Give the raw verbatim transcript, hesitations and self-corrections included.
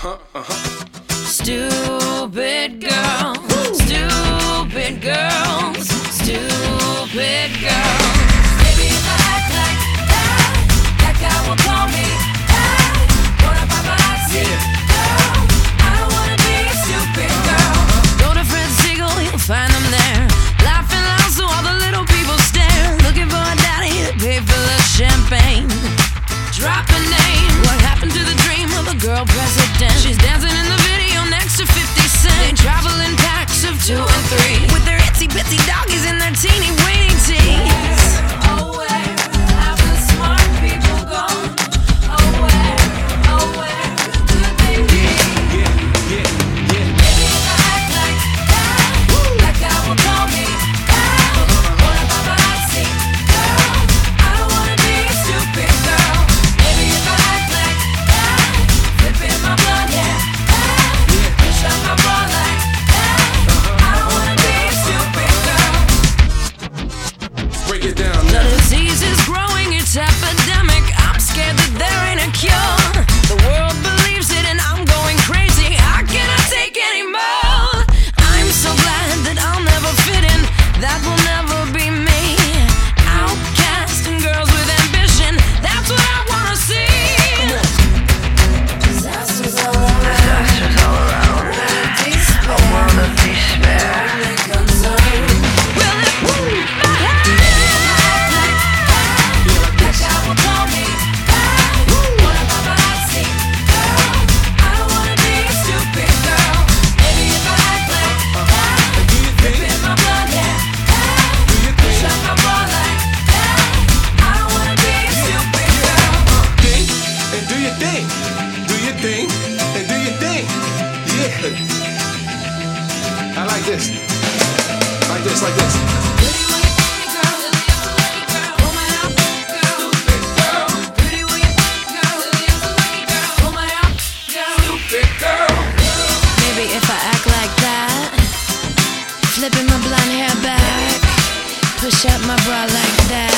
Uh-huh, uh-huh. Stupid girl, Woo! Stupid girls, stupid girls. Maybe if I act like that, that guy will call me. Hey, what if I'm a yeah. girl? I don't wanna be a stupid girl. Go to Fred Siegel, you'll find them there, laughing loud so all the little people stare, looking for a daddy to pay for the champagne. Drop a name. What happened to the dream of a girl president? She's dancing in the video next to fifty cent. They travel in packs of two and three, with their itsy bitsy doggies and their teeny weeny teeth. Oh, where have the smart people gone? Oh, where, oh, where could they be? Yeah, yeah, yeah. Maybe if I act like that, Woo! That guy will call me. Hey, what if I'm a hot seat girl? I don't wanna be a stupid girl. Maybe if I act like that, flipping my blood, yeah. Hey, push up my bra like that. I don't wanna be a stupid girl. Break it down The now. disease is growing, it's epidemic. I'm scared that there ain't a cure. The world believes it and I'm going crazy. I cannot take any more. I'm so glad that I'll never fit in. That will never be me. Outcast and girls with ambition, that's what I wanna see. Disasters all around. Disasters all around. A world of despair. Well, if I had that guy will call me. What if I'm a hot seat girl? I don't wanna be a stupid girl. Maybe if I act like that, Do you think? in my blood, yeah. Do you think? Shut my bra like that. I don't wanna be a stupid girl. Think and do your thing. Do your thing and do your thing. Yeah. I like this. Like this, like this. Pretty when you funny girl, pull my out, girl. Stupid girl. Pretty when you funny girl, pull my out, girl. Stupid girl. Maybe if I act like that, flipping my blonde hair back, push up my bra like that.